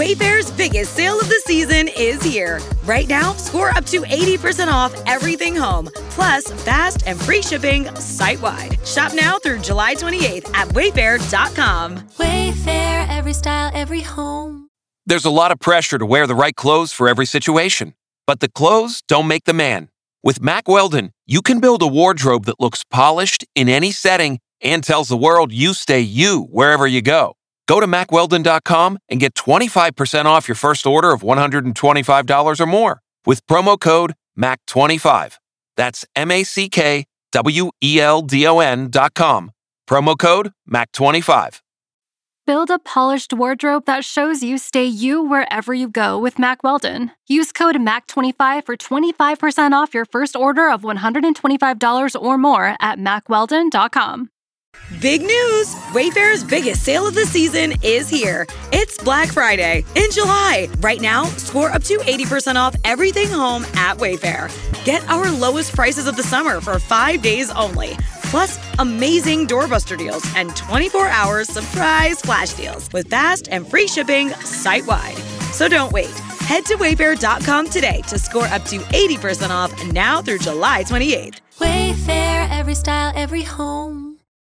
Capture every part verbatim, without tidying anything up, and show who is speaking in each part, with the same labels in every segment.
Speaker 1: Wayfair's biggest sale of the season is here. Right now, score up to eighty percent off everything home, plus fast and free shipping site-wide. Shop now through July twenty-eighth at wayfair dot com.
Speaker 2: Wayfair, every style, every home.
Speaker 3: There's a lot of pressure to wear the right clothes for every situation, but the clothes don't make the man. With Mack Weldon, you can build a wardrobe that looks polished in any setting and tells the world you stay you wherever you go. Go to mack weldon dot com and get twenty-five percent off your first order of one hundred twenty-five dollars or more with promo code M A C twenty-five. That's M A C K W E L D O N dot com. Promo code M A C twenty-five.
Speaker 4: Build a polished wardrobe that shows you stay you wherever you go with Mack Weldon. Use code M A C twenty-five for twenty-five percent off your first order of one hundred twenty-five dollars or more at mack weldon dot com.
Speaker 1: Big news! Wayfair's biggest sale of the season is here. It's Black Friday in July. Right now, score up to eighty percent off everything home at Wayfair. Get our lowest prices of the summer for five days only. Plus, amazing doorbuster deals and twenty-four hour surprise flash deals with fast and free shipping site-wide. So don't wait. Head to wayfair dot com today to score up to eighty percent off now through July twenty-eighth.
Speaker 2: Wayfair, every style, every home.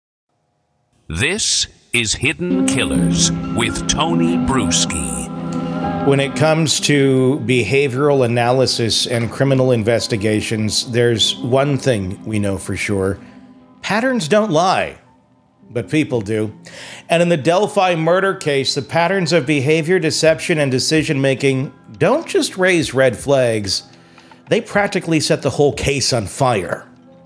Speaker 5: This is Hidden Killers with Tony Bruschi.
Speaker 6: When it comes to behavioral analysis and criminal investigations, there's one thing we know for sure. Patterns don't lie, but people do. And in the Delphi murder case, the patterns of behavior, deception, and decision-making don't just raise red flags. They practically set the whole case on fire.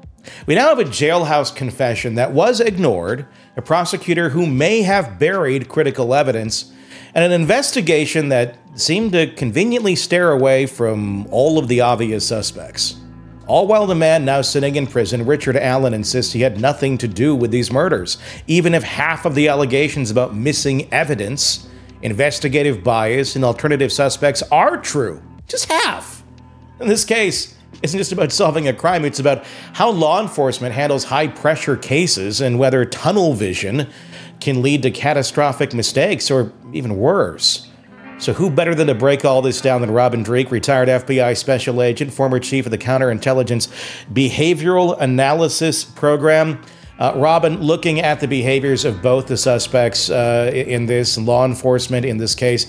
Speaker 6: We now have a jailhouse confession that was ignored, a prosecutor who may have buried critical evidence, and an investigation that seemed to conveniently steer away from all of the obvious suspects. All while the man now sitting in prison, Richard Allen, insists he had nothing to do with these murders, even if half of the allegations about missing evidence, investigative bias, and alternative suspects are true. Just half. In this case, isn't just about solving a crime, it's about how law enforcement handles high-pressure cases and whether tunnel vision can lead to catastrophic mistakes or even worse. So who better than to break all this down than Robin Dreeke, retired F B I special agent, former chief of the Counterintelligence Behavioral Analysis Program. Uh, Robin, looking at the behaviors of both the suspects uh, in this, law enforcement in this case,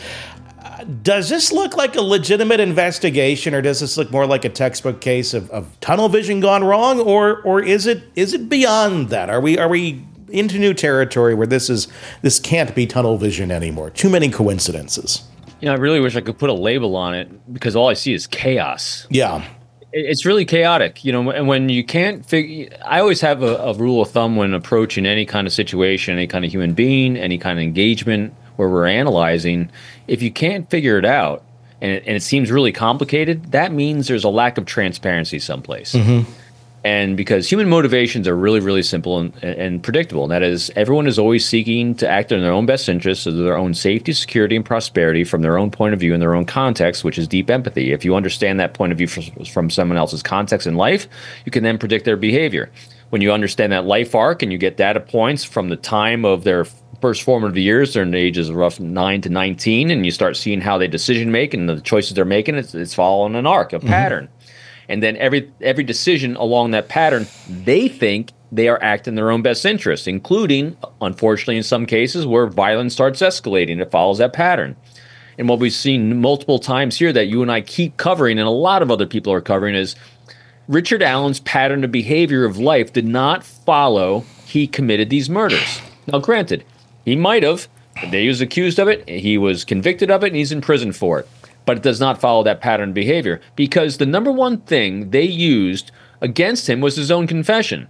Speaker 6: does this look like a legitimate investigation, or does this look more like a textbook case of, of tunnel vision gone wrong, or or is it is it beyond that? Are we are we into new territory where this is this can't be tunnel vision anymore? Too many coincidences.
Speaker 7: You know, I really wish I could put a label on it because all I see is chaos.
Speaker 6: Yeah.
Speaker 7: It's really chaotic, you know, and when you can't figure, I always have a, a rule of thumb when approaching any kind of situation, any kind of human being, any kind of engagement where we're analyzing. If you can't figure it out and it, and it seems really complicated, that means there's a lack of transparency someplace. Mm-hmm. And because human motivations are really, really simple and, and predictable. And that is, everyone is always seeking to act in their own best interests, of their own safety, security, and prosperity from their own point of view and their own context, which is deep empathy. If you understand that point of view from, from someone else's context in life, you can then predict their behavior. When you understand that life arc and you get data points from the time of their first formative years, they're in the ages of roughly nine to nineteen, and you start seeing how they decision make and the choices they're making, it's, it's following an arc, a mm-hmm. pattern. And then every every decision along that pattern, they think they are acting in their own best interest, including, unfortunately, in some cases where violence starts escalating. It follows that pattern. And what we've seen multiple times here that you and I keep covering, and a lot of other people are covering, is Richard Allen's pattern of behavior of life did not follow he committed these murders. Now, granted, he might have. He was accused of it. He was convicted of it, and he's in prison for it. But it does not follow that pattern of behavior because the number one thing they used against him was his own confession.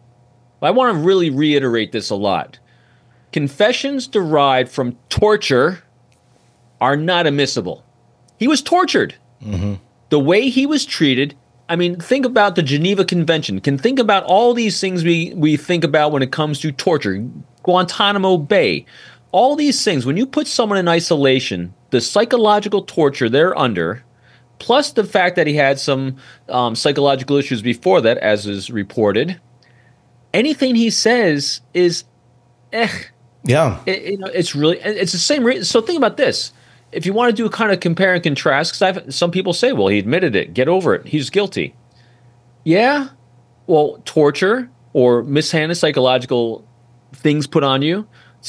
Speaker 7: I want to really reiterate this a lot. Confessions derived from torture are not admissible. He was tortured. Mm-hmm. The way he was treated, I mean, think about the Geneva Convention. Can think about all these things we, we think about when it comes to torture. Guantanamo Bay. All these things, when you put someone in isolation, the psychological torture they're under, plus the fact that he had some um, psychological issues before that, as is reported, anything he says is, eh.
Speaker 6: Yeah.
Speaker 7: It, you know, it's really, it's the same reason. So think about this. if you want to do a kind of compare and contrast, because some people say, well, he admitted it. Get over it. He's guilty. Yeah. Well, torture or mishandling, psychological things put on you,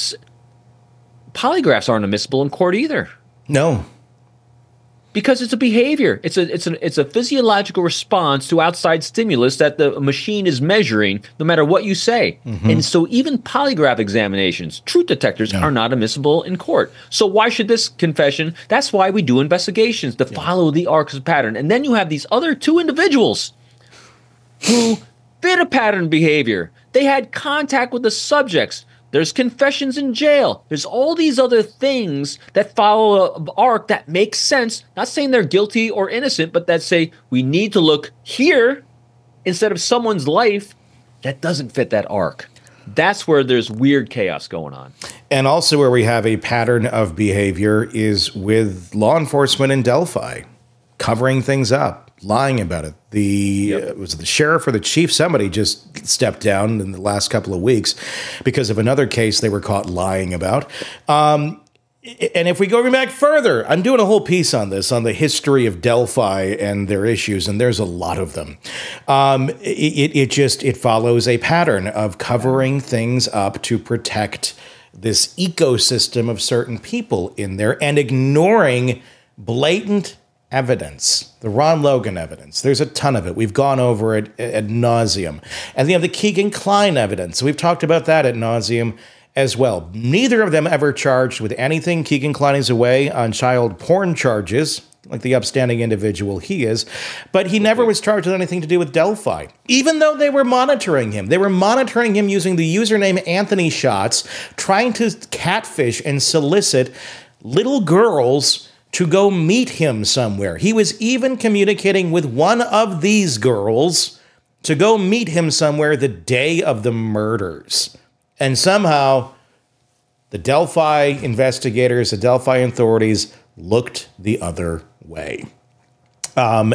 Speaker 7: polygraphs aren't admissible in court either.
Speaker 6: No.
Speaker 7: Because it's a behavior. It's a it's an it's a physiological response to outside stimulus that the machine is measuring, no matter what you say. Mm-hmm. And so even polygraph examinations, truth detectors, no. are not admissible in court. So why should this confession? That's why we do investigations, to yeah. follow the arcs of pattern. And then you have these other two individuals who fit a pattern behavior. They had contact with the subjects. There's confessions in jail. There's all these other things that follow an arc that makes sense. Not saying they're guilty or innocent, but that say we need to look here instead of someone's life that doesn't fit that arc. That's where there's weird chaos going on.
Speaker 6: And also where we have a pattern of behavior is with law enforcement in Delphi, covering things up, lying about it. The yep. uh, was it the sheriff or the chief? Somebody just stepped down in the last couple of weeks because of another case they were caught lying about. Um, and if we go back further, I'm doing a whole piece on this, on the history of Delphi and their issues, and there's a lot of them. Um, it, it just it follows a pattern of covering things up to protect this ecosystem of certain people in there and ignoring blatant evidence, the Ron Logan evidence. There's a ton of it. We've gone over it ad nauseum. And you have the Keegan Kline evidence. We've talked about that ad nauseum as well. Neither of them ever charged with anything. Keegan Kline is away on child porn charges, like the upstanding individual he is, but he never was charged with anything to do with Delphi, even though they were monitoring him. They were monitoring him using the username Anthony Shots, trying to catfish and solicit little girls to go meet him somewhere. He was even communicating with one of these girls to go meet him somewhere the day of the murders. And somehow the Delphi investigators, the Delphi authorities looked the other way. Um,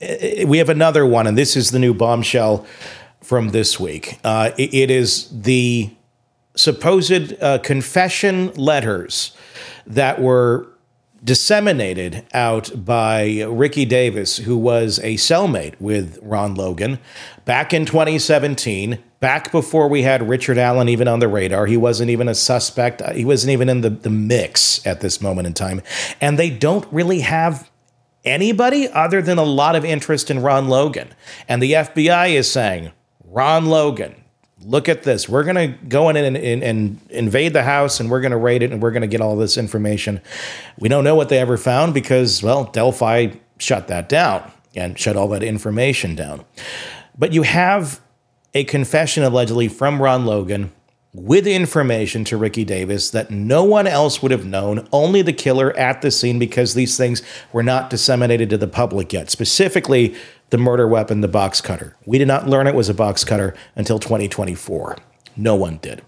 Speaker 6: we have another one, and this is the new bombshell from this week. Uh, it, it is the supposed uh, confession letters that were disseminated out by Ricky Davis, who was a cellmate with Ron Logan back in twenty seventeen, back before we had Richard Allen even on the radar. He wasn't even a suspect. He wasn't even in the, the mix at this moment in time. And they don't really have anybody other than a lot of interest in Ron Logan. And the F B I is saying, Ron Logan, look at this. We're going to go in and, and, and invade the house, and we're going to raid it, and we're going to get all this information. We don't know what they ever found because, well, Delphi shut that down and shut all that information down. But you have a confession allegedly from Ron Logan with information to Ricky Davis that no one else would have known, only the killer at the scene, because these things were not disseminated to the public yet. Specifically, the murder weapon, the box cutter. We did not learn it was a box cutter until twenty twenty-four. No one did.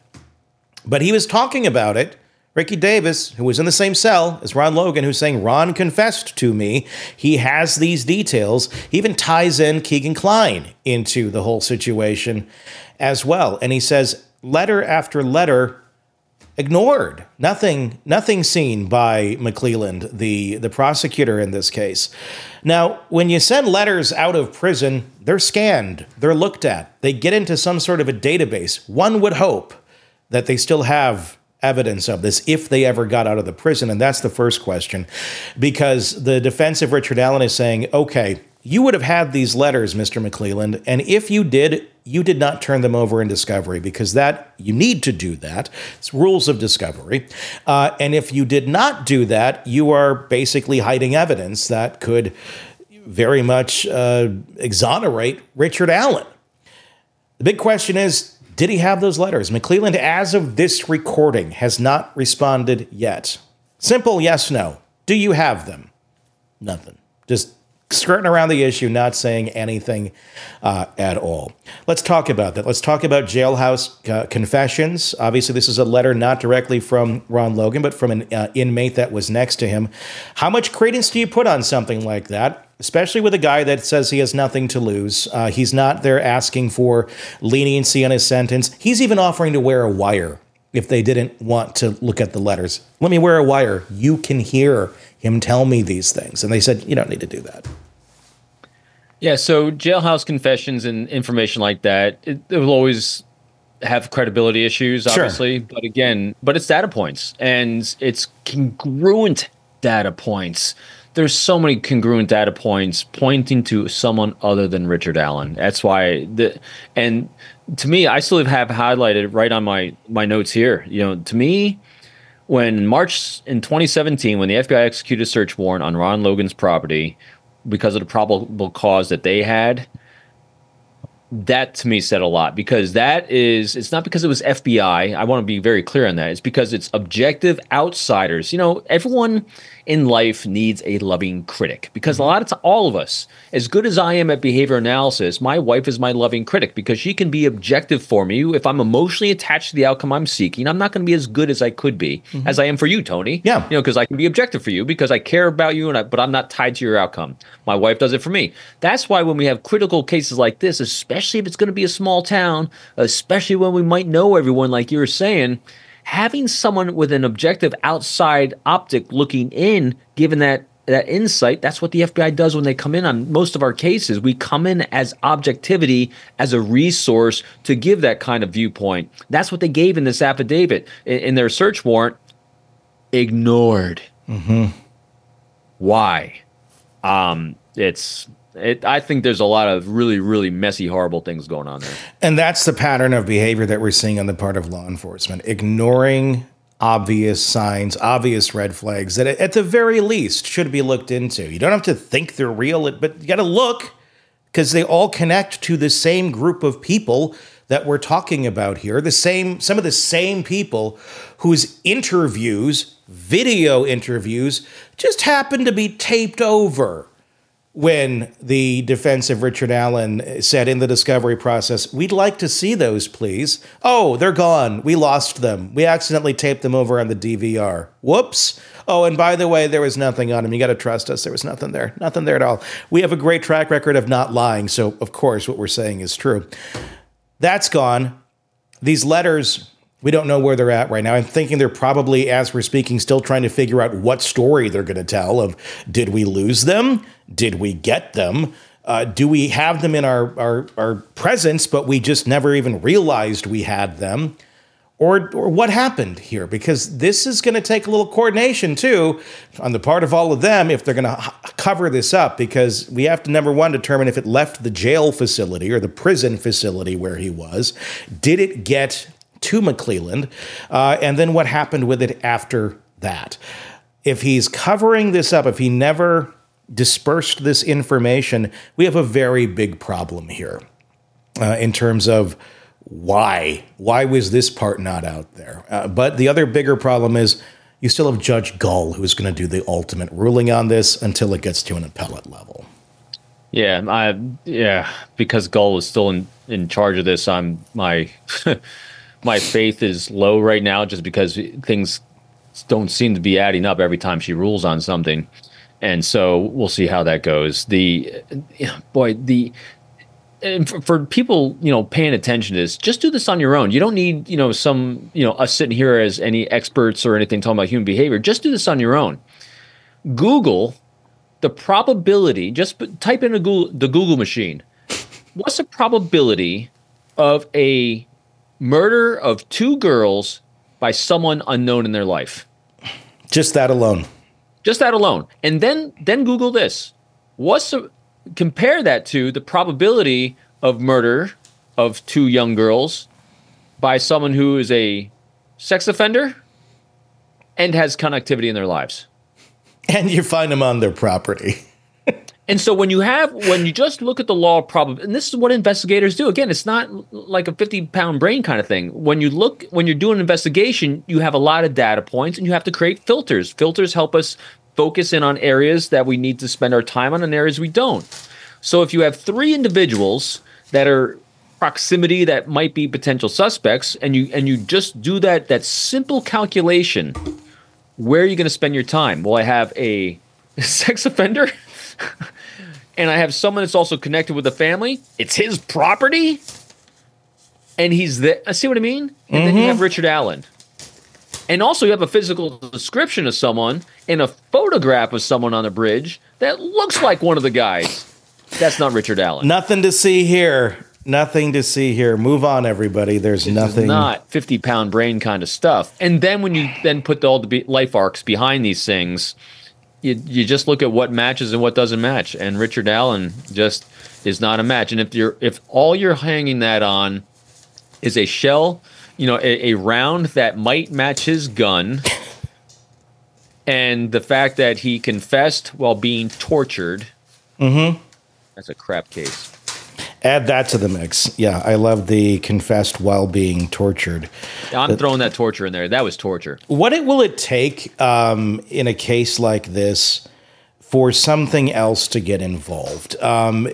Speaker 6: But he was talking about it. Ricky Davis, who was in the same cell as Ron Logan, who's saying, Ron confessed to me. He has these details. He even ties in Keegan Kline into the whole situation as well. And he says, letter after letter ignored. Nothing, nothing seen by McClelland, the, the prosecutor in this case. Now, when you send letters out of prison, they're scanned, they're looked at, they get into some sort of a database. One would hope that they still have evidence of this if they ever got out of the prison. And that's the first question, because the defense of Richard Allen is saying, okay, you would have had these letters, Mister McClelland, and if you did, you did not turn them over in discovery, because that you need to do that. It's rules of discovery. Uh, and if you did not do that, you are basically hiding evidence that could very much uh, exonerate Richard Allen. The big question is, did he have those letters? McClelland, as of this recording, has not responded yet. Simple yes, no. Do you have them? Nothing. Just skirting around the issue, not saying anything uh, at all. Let's talk about that. Let's talk about jailhouse uh, confessions. Obviously, this is a letter not directly from Ron Logan, but from an uh, inmate that was next to him. How much credence do you put on something like that? Especially with a guy that says he has nothing to lose. Uh, he's not there asking for leniency on his sentence. He's even offering to wear a wire if they didn't want to look at the letters. Let me wear a wire. You can hear him tell me these things. And they said, you don't need to do that.
Speaker 7: Yeah, so jailhouse confessions and information like that, it, it will always have credibility issues, obviously. Sure. But again, but it's data points, and it's congruent data points. There's so many congruent data points pointing to someone other than Richard Allen. That's why the and to me, I still have highlighted right on my my notes here. You know, to me, when March in twenty seventeen, when the F B I executed a search warrant on Ron Logan's property because of the probable cause that they had, that to me said a lot, because that is, it's not because it was F B I. I want to be very clear on that. It's because it's objective outsiders. You know, everyone in life needs a loving critic, because a lot of time, all of us, as good as I am at behavior analysis, my wife is my loving critic because she can be objective for me. If I'm emotionally attached to the outcome I'm seeking, I'm not going to be as good as I could be, mm-hmm. as I am for you, Tony.
Speaker 6: Yeah.
Speaker 7: You know, because I can be objective for you because I care about you, and I, but I'm not tied to your outcome. My wife does it for me. That's why when we have critical cases like this, especially if it's going to be a small town, especially when we might know everyone, like you were saying, having someone with an objective outside optic looking in, given that that insight, that's what the F B I does when they come in on most of our cases. We come in as objectivity, as a resource to give that kind of viewpoint. That's what they gave in this affidavit. In, in their search warrant, ignored.
Speaker 6: Mm-hmm.
Speaker 7: Why? Um, it's... It, I think there's a lot of really, really messy, horrible things going on there.
Speaker 6: And that's the pattern of behavior that we're seeing on the part of law enforcement, ignoring obvious signs, obvious red flags that at the very least should be looked into. You don't have to think they're real, but you got to look, because they all connect to the same group of people that we're talking about here, the same, some of the same people whose interviews, video interviews, just happen to be taped over. When the defense of Richard Allen said in the discovery process, we'd like to see those, please. Oh, they're gone. We lost them. We accidentally taped them over on the D V R. Whoops. Oh, and by the way, there was nothing on them. You got to trust us. There was nothing there. Nothing there at all. We have a great track record of not lying. So, of course, what we're saying is true. That's gone. These letters, we don't know where they're at right now. I'm thinking they're probably, as we're speaking, still trying to figure out what story they're going to tell of, did we lose them? Did we get them? Uh, do we have them in our, our, our presence, but we just never even realized we had them? Or, or what happened here? Because this is going to take a little coordination, too, on the part of all of them if they're going to h- cover this up, because we have to, number one, determine if it left the jail facility or the prison facility where he was. Did it get to McClelland? Uh, and then what happened with it after that? If he's covering this up, if he never dispersed this information, we have a very big problem here uh, in terms of why. Why was this part not out there? Uh, but the other bigger problem is you still have Judge Gull, who's going to do the ultimate ruling on this until it gets to an appellate level.
Speaker 7: Yeah, I, yeah, because Gull is still in, in charge of this, I'm my my faith is low right now, just because things don't seem to be adding up every time she rules on something. And so we'll see how that goes. The boy, the and for, for people, you know, paying attention to this, just do this on your own. You don't need, you know, some, you know, us sitting here as any experts or anything talking about human behavior. Just do this on your own. Google the probability. Just type in a Google, the Google machine. What's the probability of a murder of two girls by someone unknown in their life?
Speaker 6: Just that alone.
Speaker 7: Just that alone. And then then Google this. What's the, compare that to the probability of murder of two young girls by someone who is a sex offender and has connectivity in their lives.
Speaker 6: And you find them on their property.
Speaker 7: And so when you have, when you just look at the law of probability, and this is what investigators do. Again, it's not like a fifty pound brain kind of thing. When you look, when you're doing an investigation, you have a lot of data points and you have to create filters. Filters help us focus in on areas that we need to spend our time on and areas we don't. So if you have three individuals that are proximity that might be potential suspects, and you and you just do that that simple calculation, where are you going to spend your time? Well, I have a sex offender and I have someone that's also connected with the family. It's his property, and he's there. See what I mean? And mm-hmm. then you have Richard Allen. And also you have a physical description of someone and a photograph of someone on a bridge that looks like one of the guys. That's not Richard Allen.
Speaker 6: Nothing to see here. Nothing to see here. Move on, everybody. There's
Speaker 7: This
Speaker 6: nothing.
Speaker 7: is not fifty-pound brain kind of stuff. And then when you then put all the be- life arcs behind these things, you you just look at what matches and what doesn't match. And Richard Allen just is not a match. And if you're if all you're hanging that on is a shell, you know, a, a round that might match his gun, and the fact that he confessed while being tortured,
Speaker 6: mm-hmm.
Speaker 7: that's a crap case.
Speaker 6: Add that to the mix. Yeah, I love the confessed while being tortured.
Speaker 7: I'm throwing that torture in there. That was torture.
Speaker 6: What it, will it take um, in a case like this for something else to get involved? Um,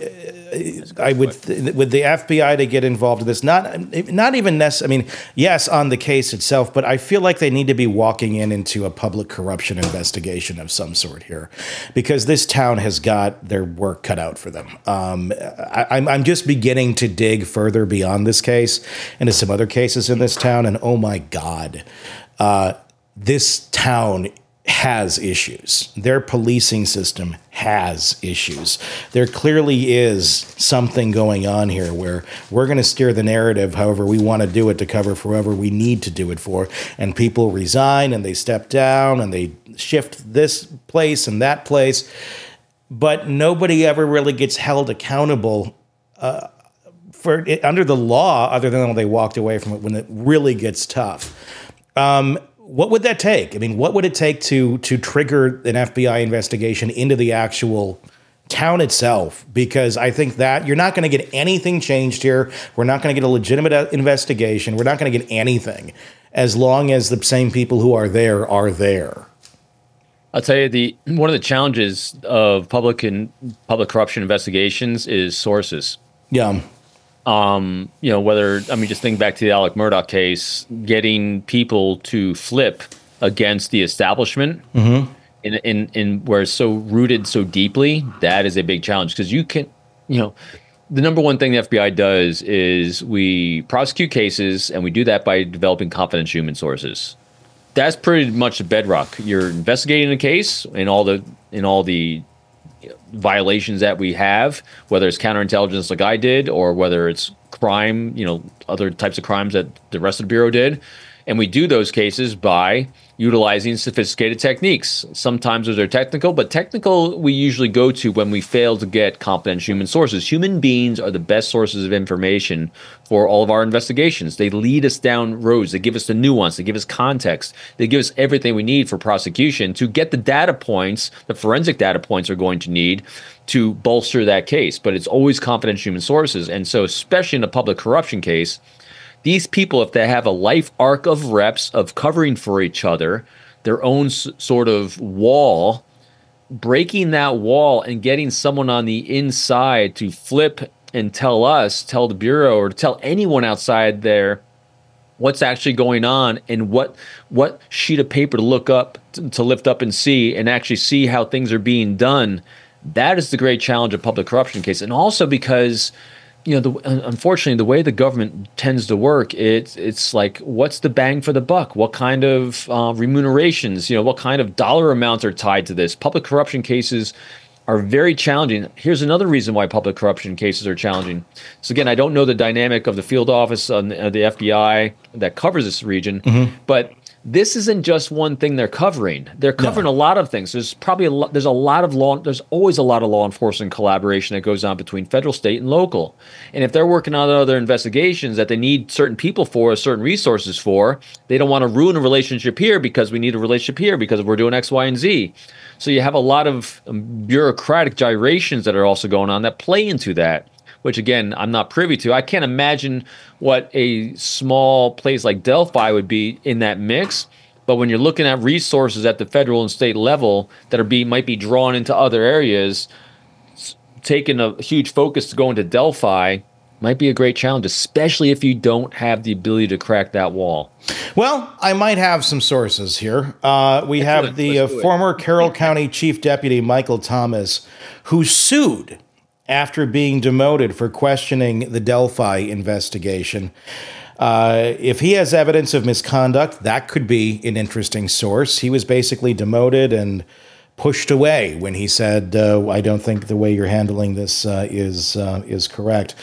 Speaker 6: I would, th- with the F B I to get involved in this, not not even necessarily. I mean, yes, on the case itself, but I feel like they need to be walking in into a public corruption investigation of some sort here, because this town has got their work cut out for them. Um, I, I'm I'm just beginning to dig further beyond this case into some other cases in this town, and oh my God, uh, this town has issues. Their policing system has issues. There clearly is something going on here where we're going to steer the narrative however we want to do it to cover for whoever we need to do it for. And people resign and they step down and they shift this place and that place. But nobody ever really gets held accountable uh, for it under the law, other than when they walked away from it when it really gets tough. Um, What would that take? I mean, what would it take to to trigger an F B I investigation into the actual town itself? Because I think that you're not going to get anything changed here. We're not going to get a legitimate investigation. We're not going to get anything as long as the same people who are there are there.
Speaker 7: I'll tell you, the one of the challenges of public and public corruption investigations is sources.
Speaker 6: Yeah.
Speaker 7: Um, you know, whether, I mean, just think back to the Alec Murdaugh case, getting people to flip against the establishment
Speaker 6: mm-hmm.
Speaker 7: in, in, in where it's so rooted so deeply, that is a big challenge. Because you can, you know, the number one thing the F B I does is we prosecute cases, and we do that by developing confidential human sources. That's pretty much the bedrock. You're investigating a case in all the, in all the, violations that we have, whether it's counterintelligence like I did, or whether it's crime, you know, other types of crimes that the rest of the Bureau did. And we do those cases by utilizing sophisticated techniques. Sometimes those are technical, but technical we usually go to when we fail to get confidential human sources. Human beings are the best sources of information for all of our investigations. They lead us down roads. They give us the nuance. They give us context. They give us everything we need for prosecution to get the data points, the forensic data points are going to need to bolster that case. But it's always confidential human sources. And so especially in a public corruption case, these people, if they have a life arc of reps of covering for each other, their own s- sort of wall, breaking that wall and getting someone on the inside to flip and tell us, tell the Bureau, or tell anyone outside there what's actually going on and what what sheet of paper to look up, to, to lift up and see, and actually see how things are being done. That is the great challenge of public corruption case. And also because, you know, the, unfortunately, the way the government tends to work, it's it's like, what's the bang for the buck? What kind of uh, remunerations, you know, what kind of dollar amounts are tied to this? Public corruption cases are very challenging. Here's another reason why public corruption cases are challenging. So again, I don't know the dynamic of the field office of the, the F B I that covers this region, mm-hmm. but this isn't just one thing they're covering. They're covering no. a lot of things. There's probably a lot, there's a lot of law, there's always a lot of law enforcement collaboration that goes on between federal, state, and local. And if they're working on other investigations that they need certain people for, certain resources for, they don't want to ruin a relationship here because we need a relationship here because we're doing X, Y, and Z. So you have a lot of um, bureaucratic gyrations that are also going on that play into that, which, again, I'm not privy to. I can't imagine what a small place like Delphi would be in that mix. But when you're looking at resources at the federal and state level that are being might be drawn into other areas, taking a huge focus to go into Delphi might be a great challenge, especially if you don't have the ability to crack that wall.
Speaker 6: Well, I might have some sources here. Uh, we have
Speaker 7: it.
Speaker 6: the uh, former Carroll County Chief Deputy Michael Thomas, who sued after being demoted for questioning the Delphi investigation. Uh, if he has evidence of misconduct, that could be an interesting source. He was basically demoted and pushed away when he said, uh, I don't think the way you're handling this uh, is uh, is correct.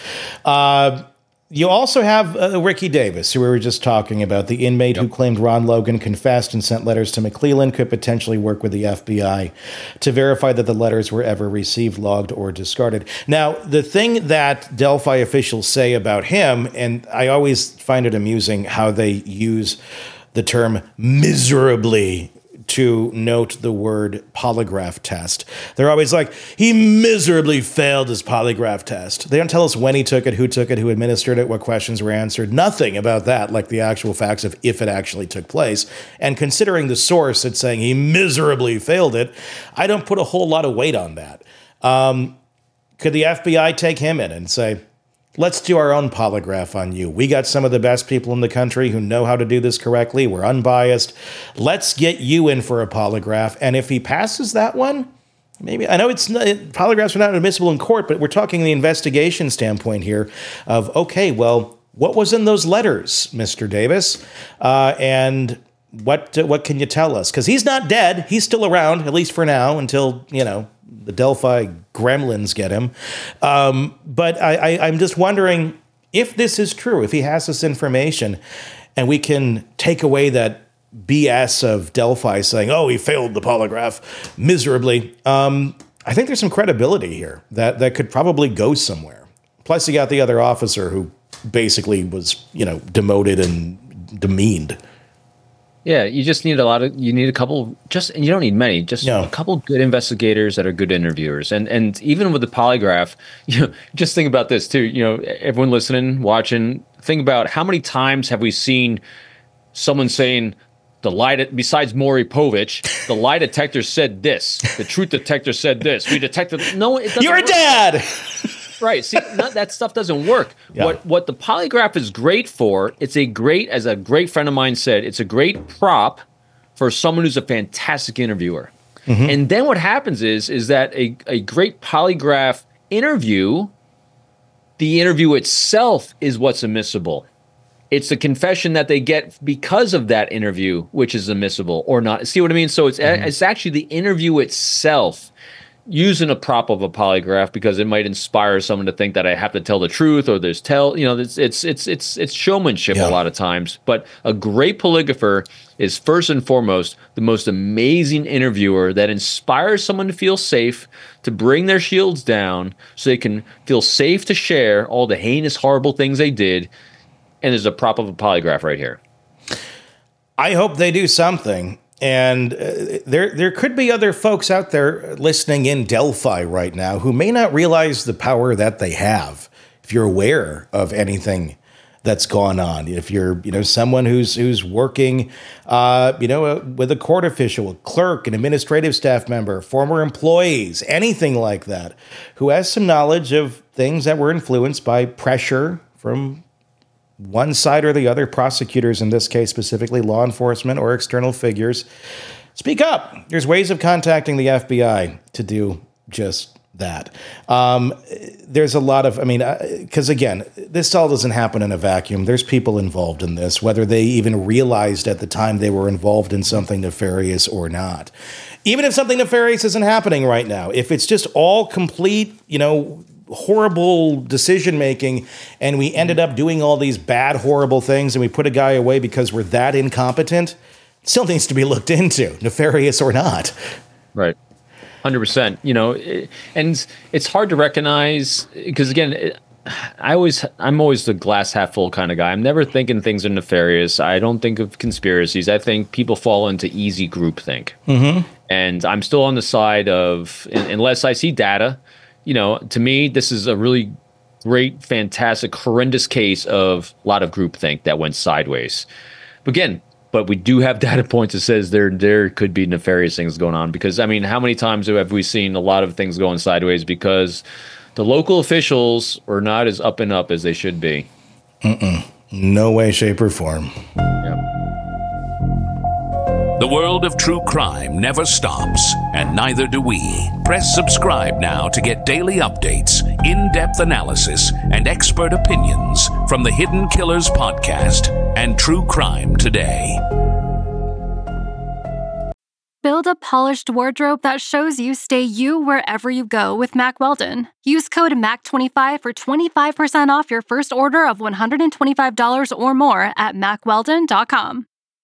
Speaker 6: Uh, you also have uh, Ricky Davis, who we were just talking about, the inmate yep. who claimed Ron Logan confessed and sent letters to McClellan, could potentially work with the F B I to verify that the letters were ever received, logged, or discarded. Now, the thing that Delphi officials say about him, and I always find it amusing how they use the term miserably to note the word polygraph test. They're always like, he miserably failed his polygraph test. They don't tell us when he took it, who took it, who administered it, what questions were answered. Nothing about that, like the actual facts of if it actually took place. And considering the source, it's saying he miserably failed it, I don't put a whole lot of weight on that. Um, could the F B I take him in and say, let's do our own polygraph on you. We got some of the best people in the country who know how to do this correctly. We're unbiased. Let's get you in for a polygraph. And if he passes that one, maybe, I know it's not, polygraphs are not admissible in court, but we're talking the investigation standpoint here of, okay, well, what was in those letters, Mister Davis? Uh, and what, uh, what can you tell us? Because he's not dead. He's still around, at least for now, until, you know, the Delphi gremlins get him. Um, but I, I, I'm just wondering if this is true, if he has this information, and we can take away that B S of Delphi saying, oh, he failed the polygraph miserably. Um, I think there's some credibility here that, that could probably go somewhere. Plus, you got the other officer who basically was, you know, demoted and demeaned.
Speaker 7: Yeah, you just need a lot of, you need a couple, just, and you don't need many, just no. a couple good investigators that are good interviewers. And and even with the polygraph, you know, just think about this too, you know, everyone listening, watching, think about how many times have we seen someone saying, the lie, de- besides Maury Povich, the lie detector said this, the truth detector said this, we detected, no, it doesn't
Speaker 6: You're a dad!
Speaker 7: Right. See, not, that stuff doesn't work. Yeah. What what the polygraph is great for, it's a great, as a great friend of mine said, it's a great prop for someone who's a fantastic interviewer. Mm-hmm. And then what happens is, is that a, a great polygraph interview, the interview itself is what's admissible. It's the confession that they get because of that interview, which is admissible or not. See what I mean? So it's mm-hmm. it's actually the interview itself, using a prop of a polygraph because it might inspire someone to think that I have to tell the truth or there's tell, you know, it's it's it's it's, it's showmanship yeah. a lot of times. But a great polygrapher is first and foremost the most amazing interviewer that inspires someone to feel safe, to bring their shields down so they can feel safe to share all the heinous, horrible things they did. And there's a prop of a polygraph right here.
Speaker 6: I hope they do something. And uh, there there could be other folks out there listening in Delphi right now who may not realize the power that they have. If you're aware of anything that's gone on, if you're you know someone who's who's working, uh, you know, uh, with a court official, a clerk, an administrative staff member, former employees, anything like that, who has some knowledge of things that were influenced by pressure from one side or the other, prosecutors in this case, specifically law enforcement or external figures, speak up. There's ways of contacting the F B I to do just that. Um, there's a lot of, I mean, because uh, again, this all doesn't happen in a vacuum. There's people involved in this, whether they even realized at the time they were involved in something nefarious or not. Even if something nefarious isn't happening right now, if it's just all complete, you know, horrible decision making, and we ended up doing all these bad, horrible things, and we put a guy away because we're that incompetent, it still needs to be looked into, nefarious or not.
Speaker 7: Right. one hundred percent. You know, and it's hard to recognize because, again, it, I always, I'm always the glass half full kind of guy. I'm never thinking things are nefarious. I don't think of conspiracies. I think people fall into easy groupthink. Mm-hmm. And I'm still on the side of, unless I see data, you know, to me, this is a really great, fantastic, horrendous case of a lot of groupthink that went sideways. But again, but we do have data points that says there there could be nefarious things going on. Because, I mean, how many times have we seen a lot of things going sideways because the local officials are not as up and up as they should be?
Speaker 6: Mm-mm. No way, shape, or form.
Speaker 7: Yep.
Speaker 5: The world of true crime never stops, and neither do we. Press subscribe now to get daily updates, in-depth analysis, and expert opinions from the Hidden Killers podcast and True Crime Today.
Speaker 4: Build a polished wardrobe that shows you stay you wherever you go with Mack Weldon. Use code M A C twenty-five for twenty-five percent off your first order of one hundred twenty-five dollars or more at mack weldon dot com.